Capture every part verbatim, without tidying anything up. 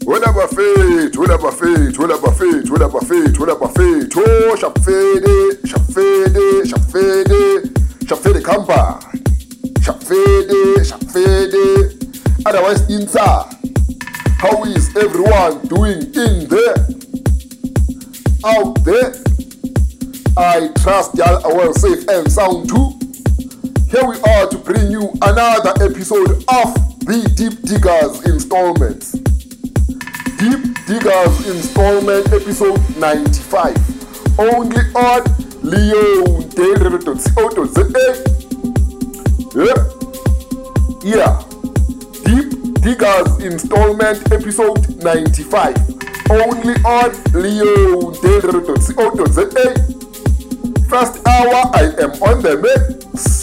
Wela bafethu, wela bafethu, wela bafethu, wela bafethu, wela bafethu. Oh, Shapfede, Shapfede, Shapfede, Shapfede Kampa. Shapfede, Shapfede. Otherwise, inside. How is everyone doing in there? Out there? I trust y'all are well safe and sound too. Here we are to bring you another episode of the Deep Diggers installments. Deep Diggers installment episode ninety-five. Only on leon dot co dot za. Yeah. Yeah. Deep Diggers installment episode ninety-five. Only on leon dot co dot za. First hour, I am on the mix.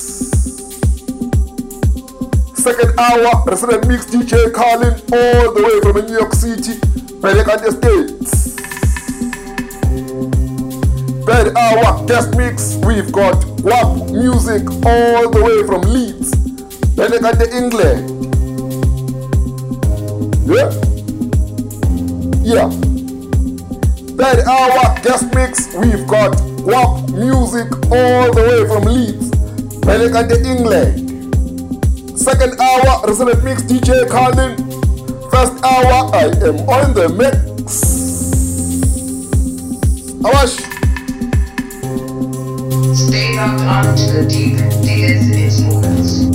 Second hour, resident mix D J Carlin all the way from New York City, Pelican Estates. Third hour, guest mix, we've got W A P music all the way from Leeds, Pelican, England. Yeah? Yeah. Third hour, guest mix, we've got W A P music all the way from Leeds, Pelican, England. Second hour, resident mix D J Carlin. First hour, I am on the mix. Awash. Stay locked on to the Deep Diggers installments.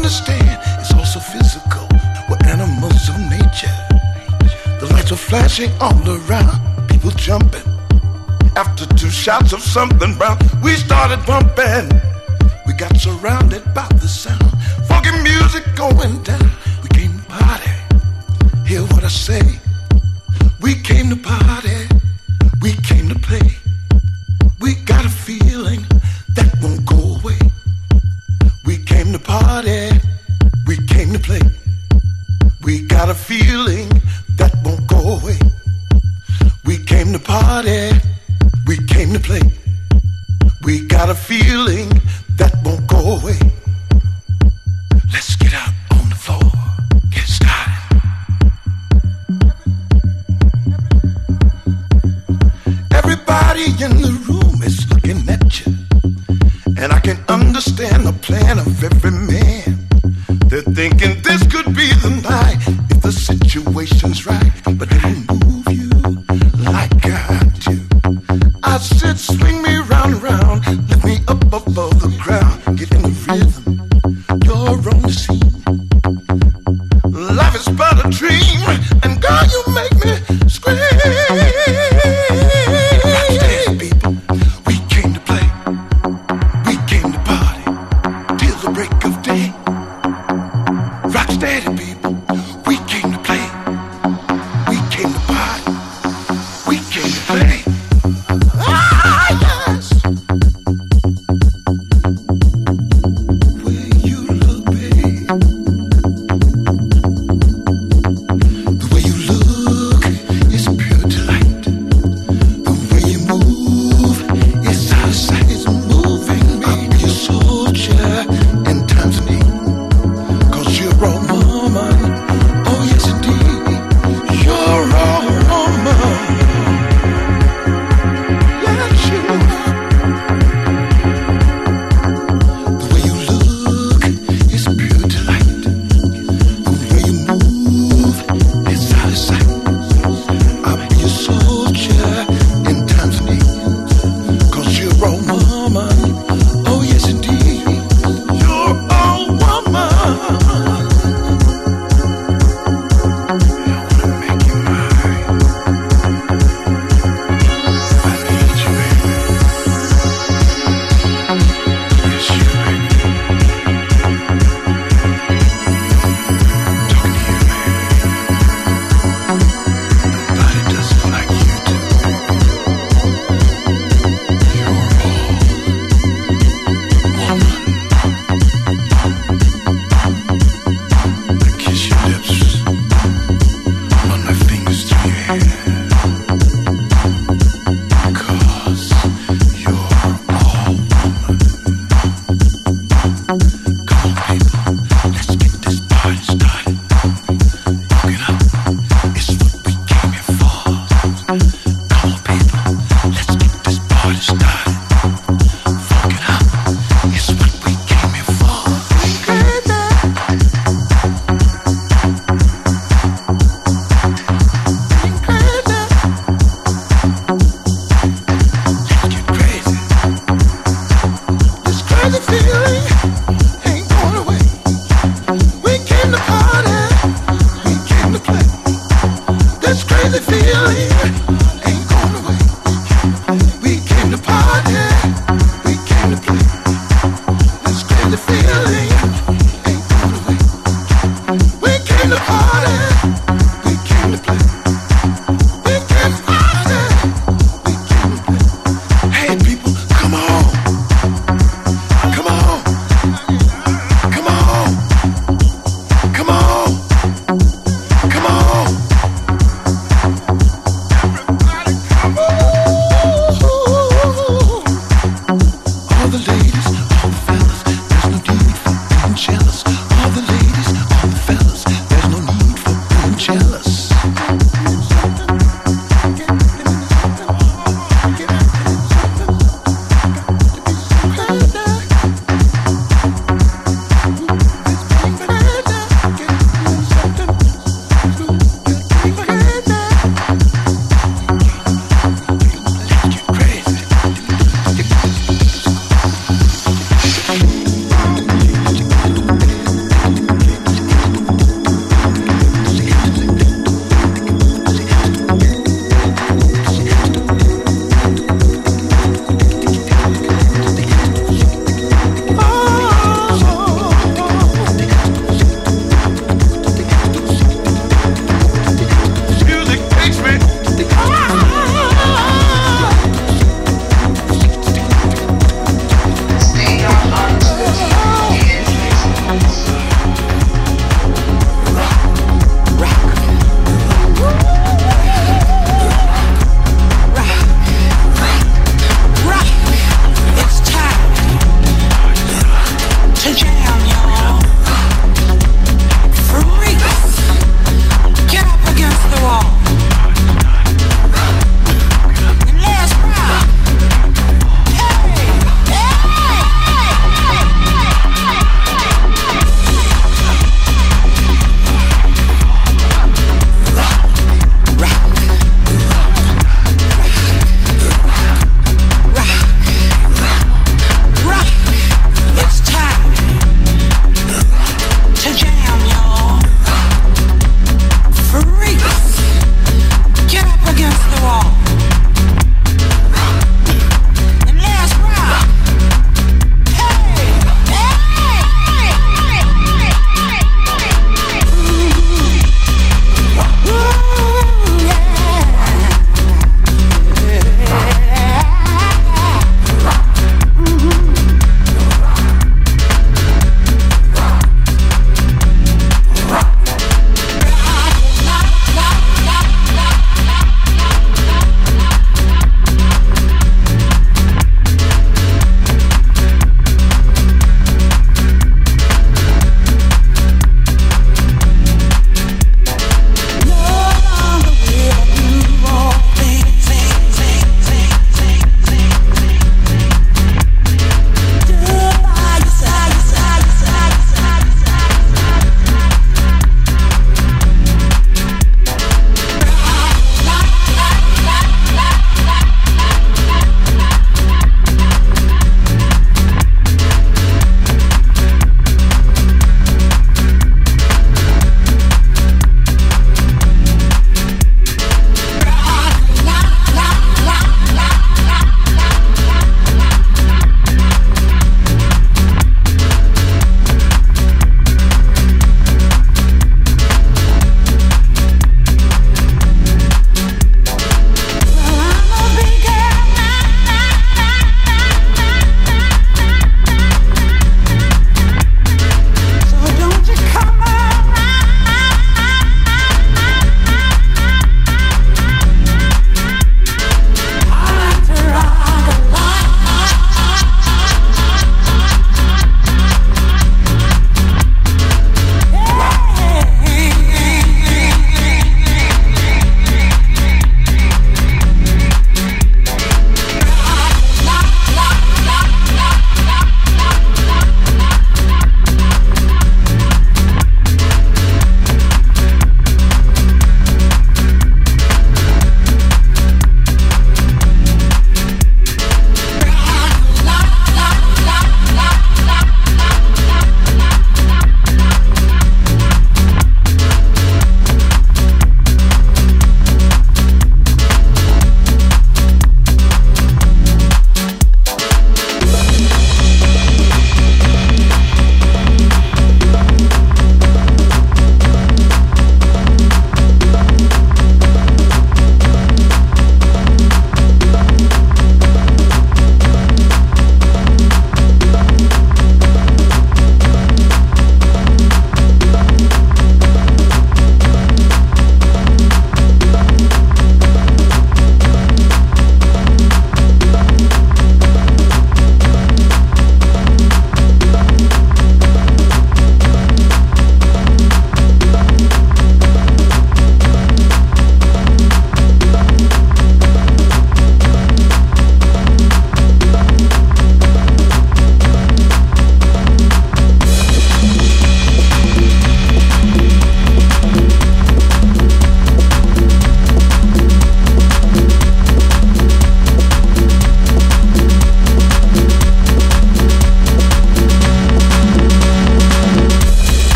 understand it's also physical. We're animals of nature. The lights were flashing all around, people jumping. After two shots of something brown, we started bumping. We got surrounded by the sound, funky music going down. We came to party, hear what I say. We came to party, we came to play. We got a feeling that won't go away. We came to party, we came to play. We got a feeling that won't go away. We came to party, we came to play. We got a feeling that won't go away. Let's get out on the floor, get started. Everybody in the room is looking at you, and I can understand the plan of every man. They're thinking this could be the night if the situation's right, but they don't move you like I do. I said swing me round and round, lift me up above the ground, get in the rhythm, you're on the scene. Life is but a dream, and girl, you make me scream. Rocksteady people, we came to play, we came to party, till the break of day. Rocksteady people, we came to play, we came to party, we came to play. Ah, yes. Where you look, babe, the way you look is pure delight. The way you move is out of sight, it's moving me. I'll be a soldier in times of need, 'cause you're all woman. Oh yes indeed, you're all woman. Yes you are. The way you look is pure delight. The way you move is out of sight. I'll be a soldier in times of need, 'cause you're all woman. Oh yes indeed, you're all woman. I wanna make you mine. I need you, baby. Yes, you, baby. Talking to you, baby. Nobody does it like you do. You're all woman. I kiss your lips, run my fingers through your hair, 'cause you're all woman. Come on, people, let's get this party started. Walk it up, it's what we came here for. Come on, people, let's get this party started. Walk it up, it's what we came here for. Crazy. Let's get crazy. This crazy feeling ain't going away. We came to party, we came to play. This crazy feeling ain't going away. We came to party, we came to play. This crazy feeling ain't going away. We came to party, we came to play. We came to party, we came to play. Hey people, come on, come on, come on, come on, come on.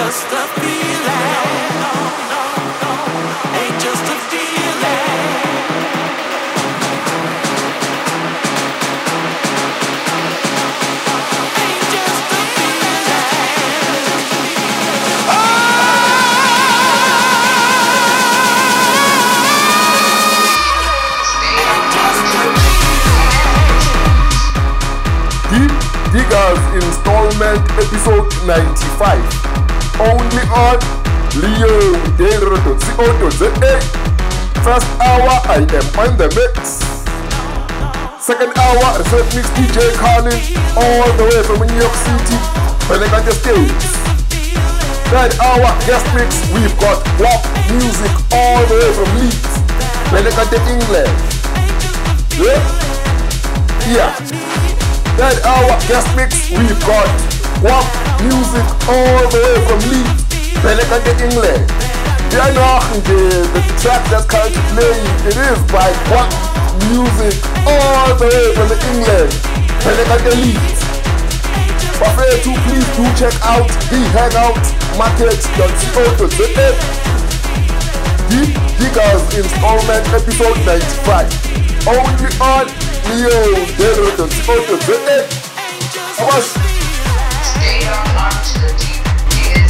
just a feeling. No, no, no, ain't just a feeling. Ain't just a feeling. Deep Diggers Installment Episode ninety-five. Only on leo dero dot co dot za. First hour I am on the mix. Second hour reserve mix D J Khalid all the way from New York City, Penecante States. Third hour guest mix we've got pop music all the way from Leeds, Penecante England. Yeah? Yeah. Third hour guest mix we've got pop music all the way from Leeds, Penecante England. Yeah, no, the, the track that's currently playing, it is by pop music all the way from the England, Penecante Leeds. Buffet two, please do check out the hangout market dot co dot za. Deep Diggers Installment Episode ninety-five. Only on leo dero dot co dot za. Abash. Stay on to the deep diggers.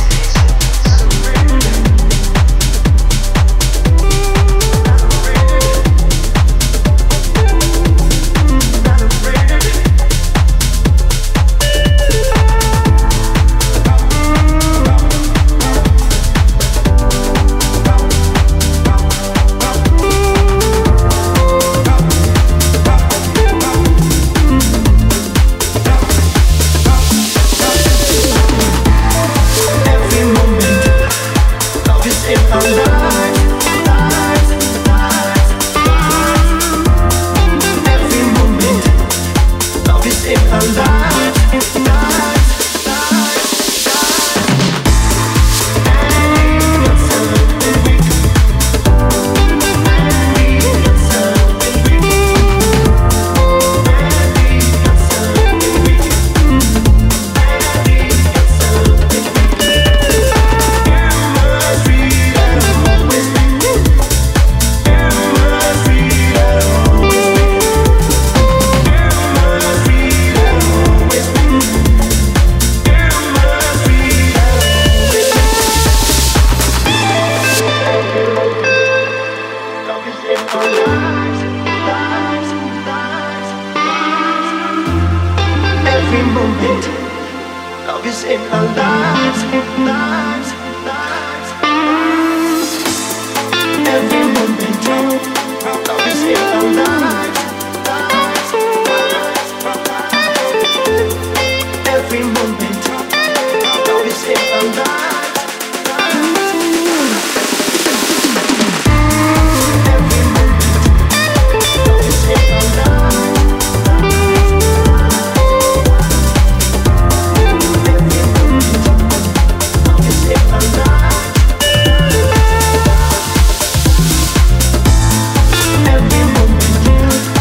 Every moment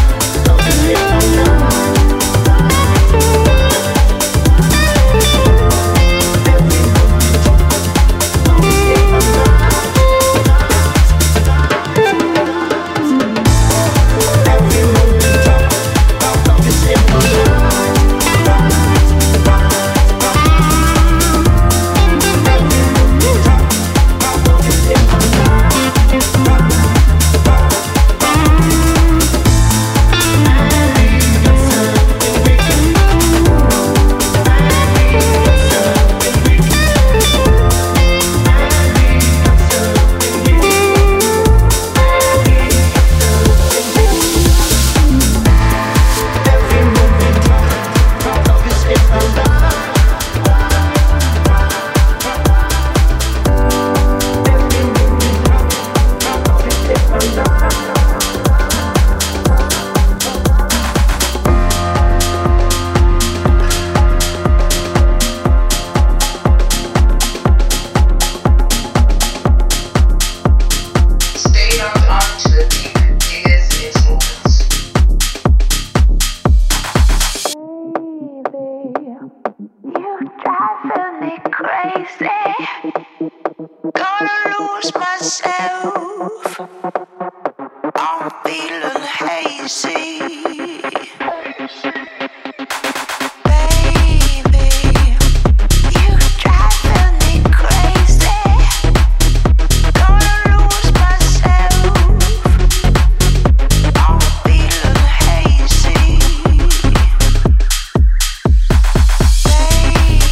me crazy. Gonna lose myself. I'm feeling hazy.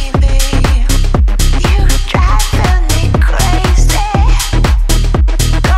Go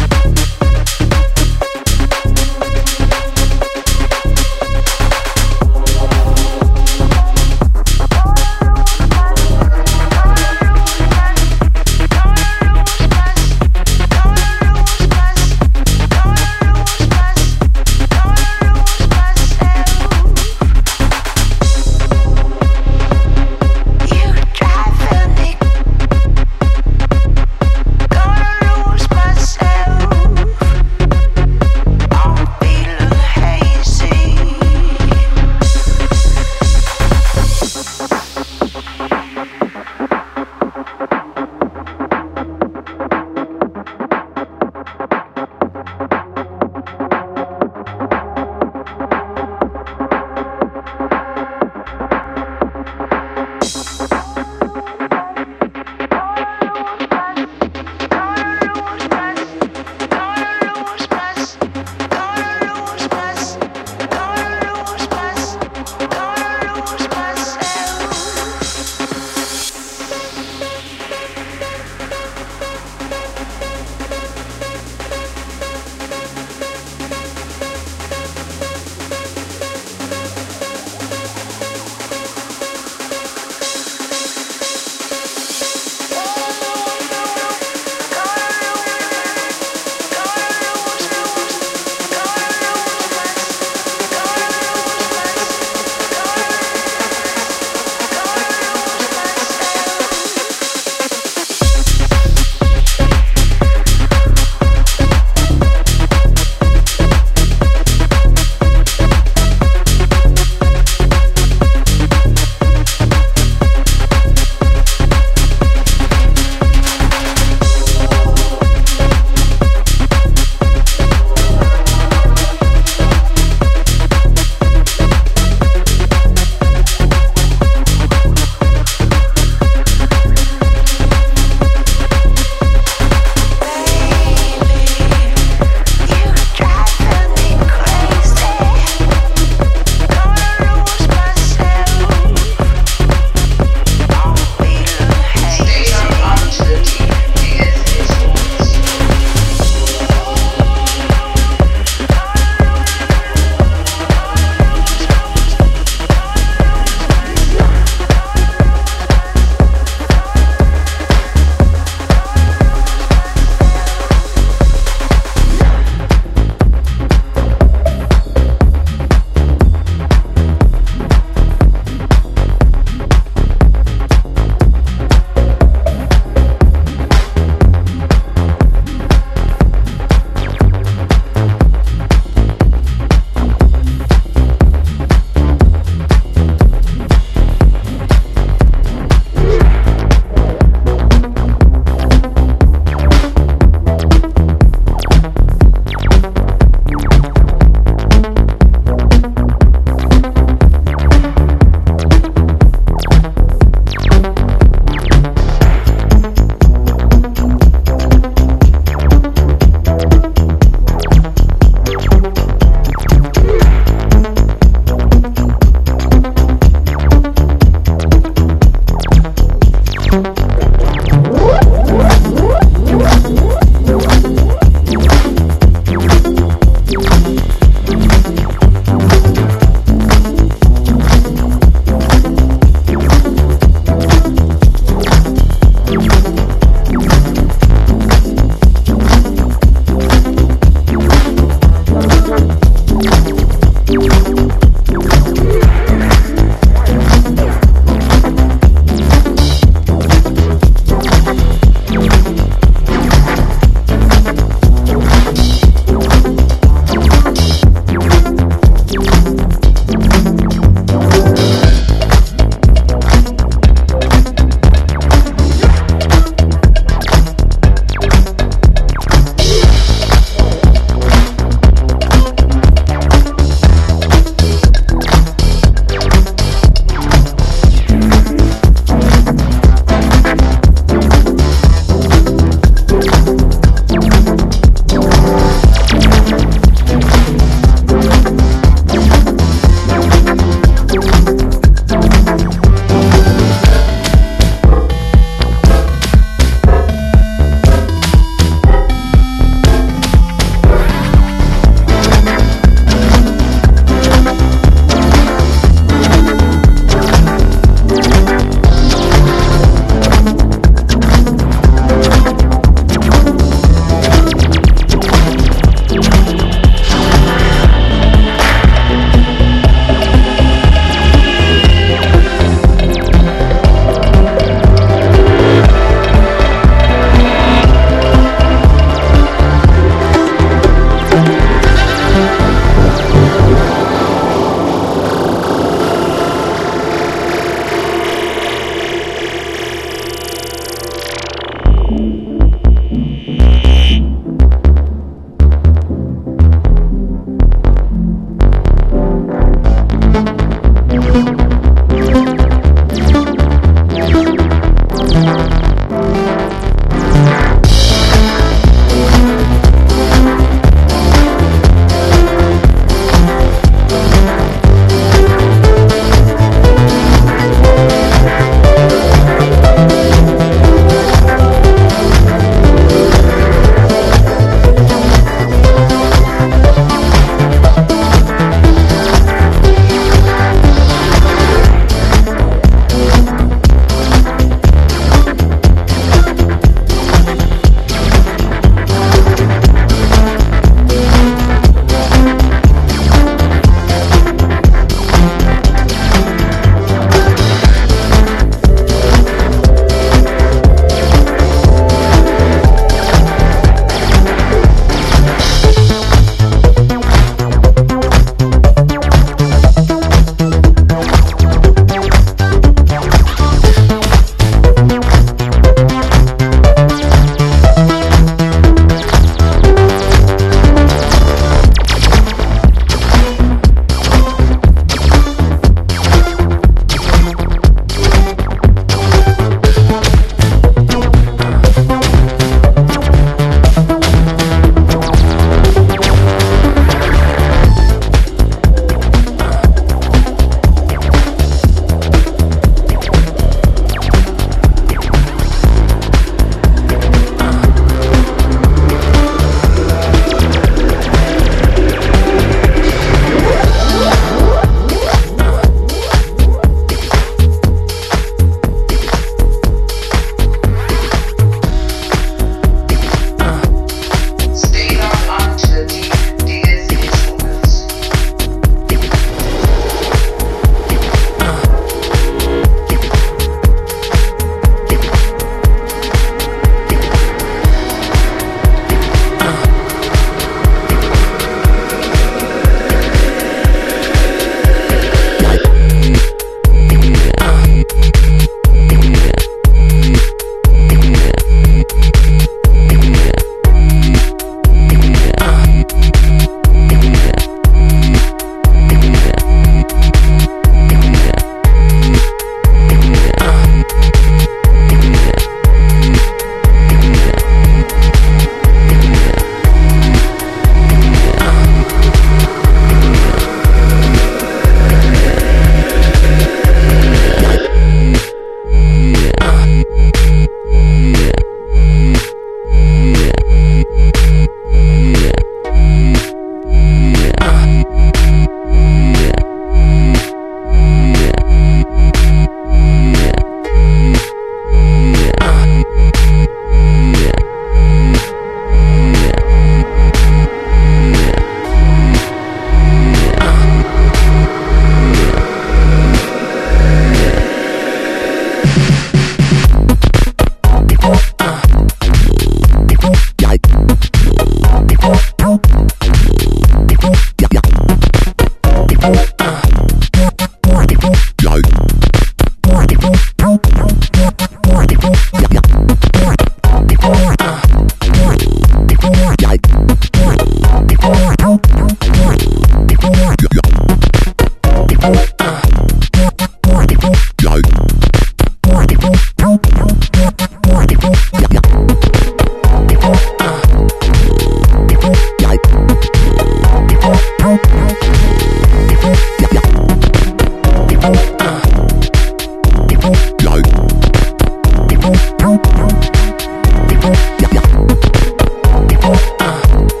Uh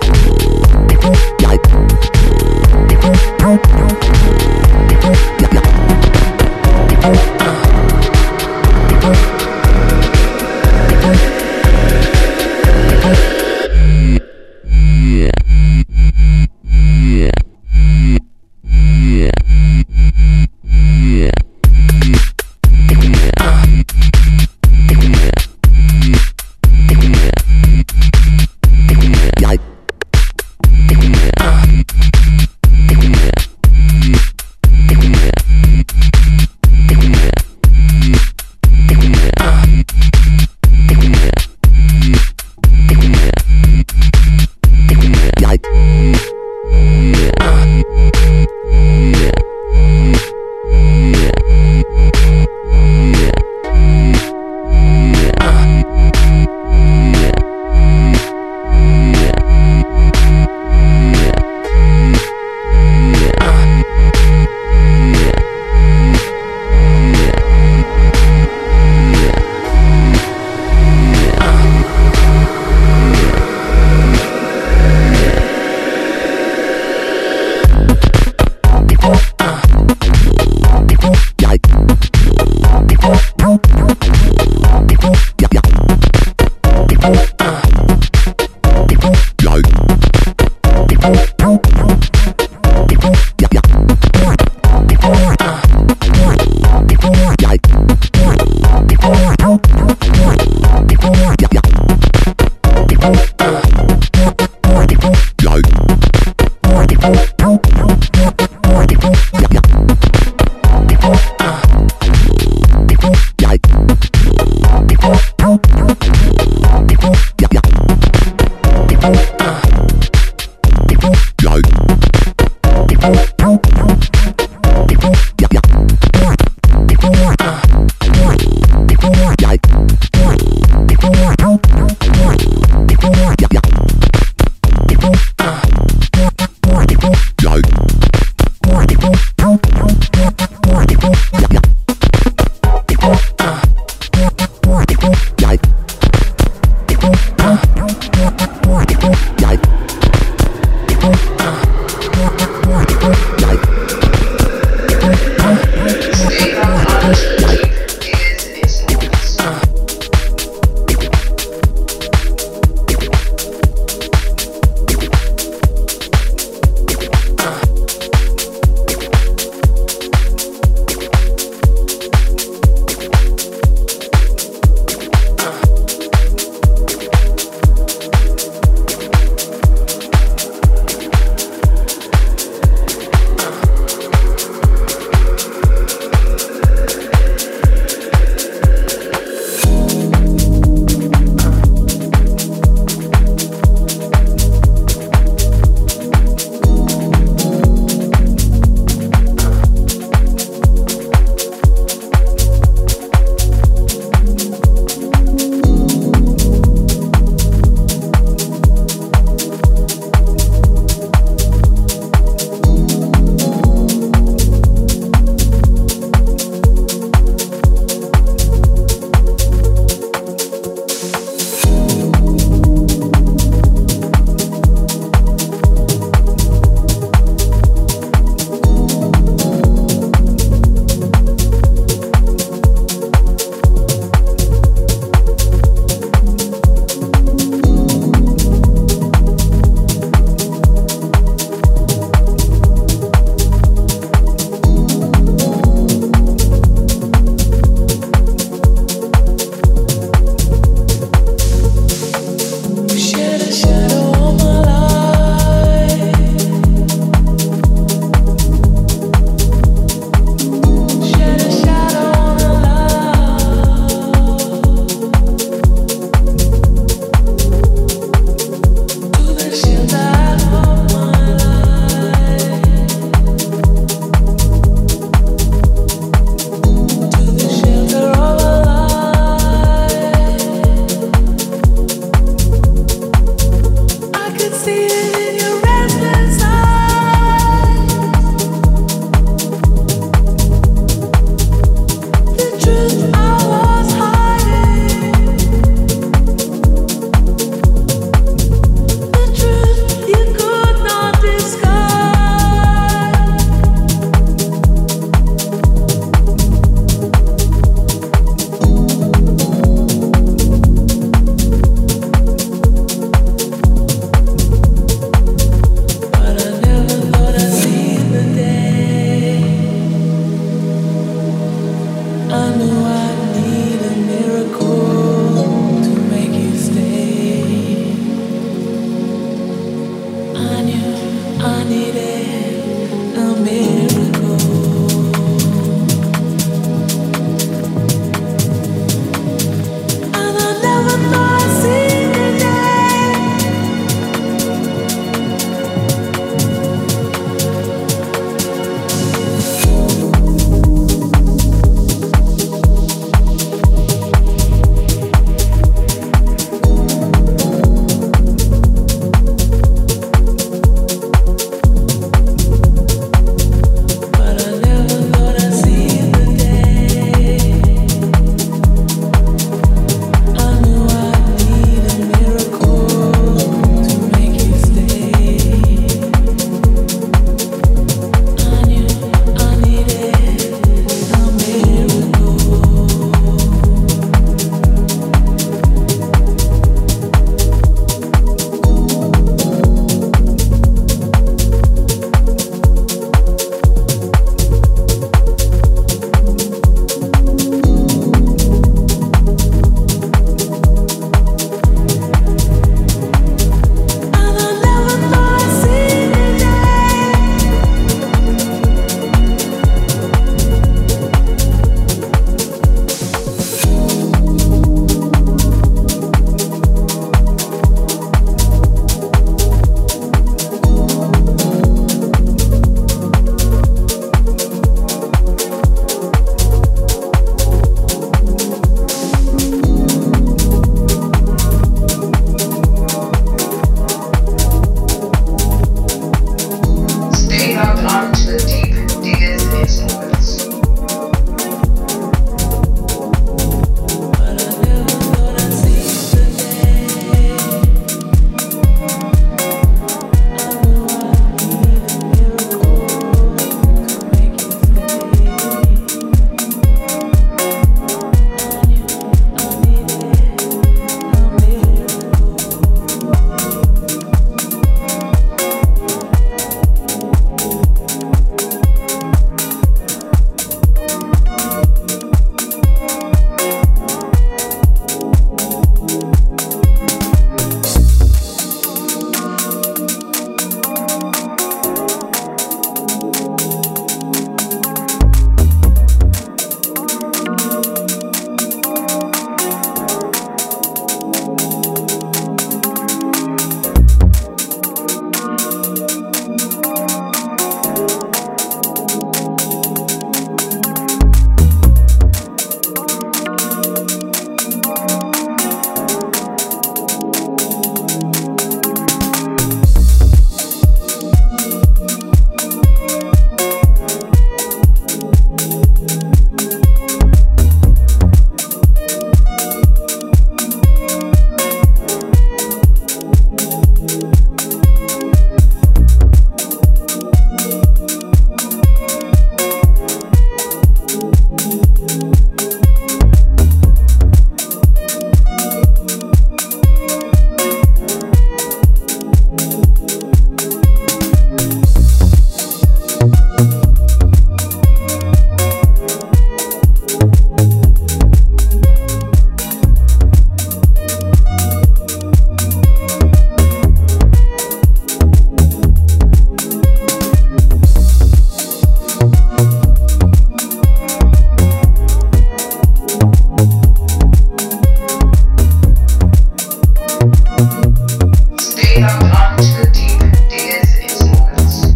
Stay locked on to the deep diggers influence.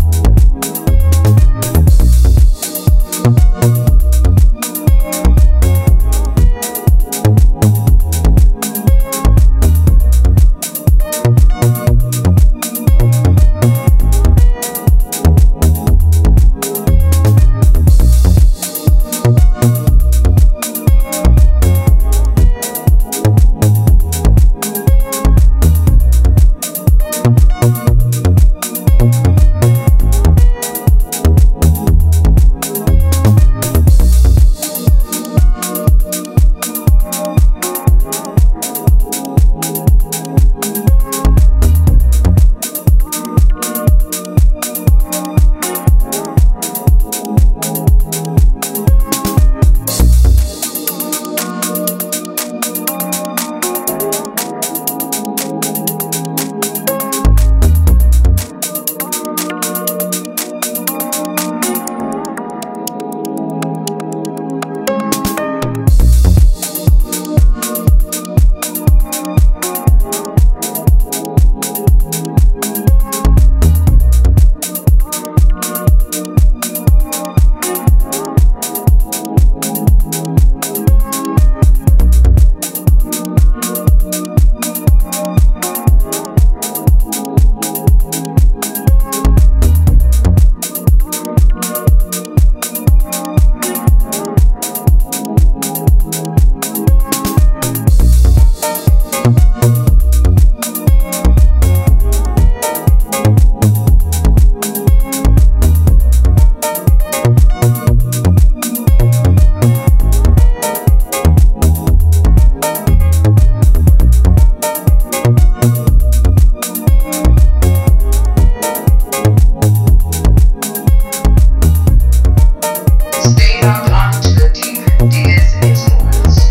Stay locked on to the deep diggers influence.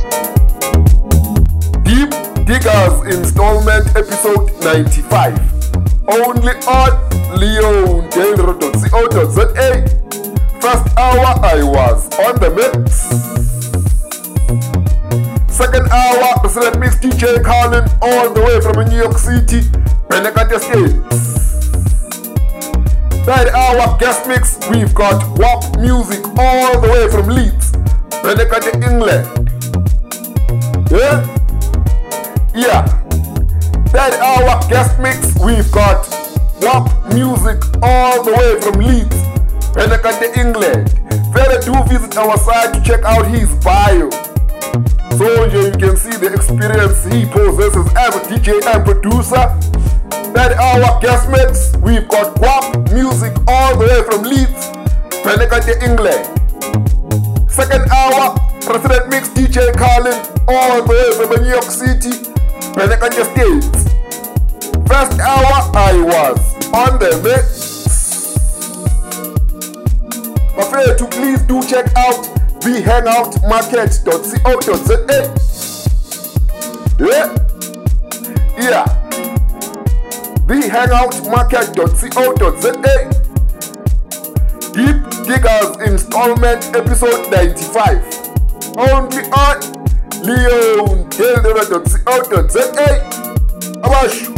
Deep Diggers Installment Episode ninety-five. Only on leon delro dot co dot za. First hour I was on the mix. Second hour, President Mix D J Carlin all the way from New York City, Penecate State. Third hour guest mix, we've got W A P music all the way from Leeds, Penecate, England. Yeah? Yeah. Third hour guest mix, we've got W A P music all the way from Leeds, Penecate, England. Further, do visit our site to check out his bio. So here you can see the experience he possesses as a D J and producer. Third hour guest mix, we've got W A P music all the way from Leeds, Penecate, England. Second hour, President Mix D J Carlin all the way from New York City, Penecate State. First hour, I was on the mix. Afraid to please do check out the hangout market dot co dot za. Yeah, yeah. the hangout market dot co dot za. Deep Diggers Installment Episode ninety-five. Only on leon delro dot co dot za. Abash.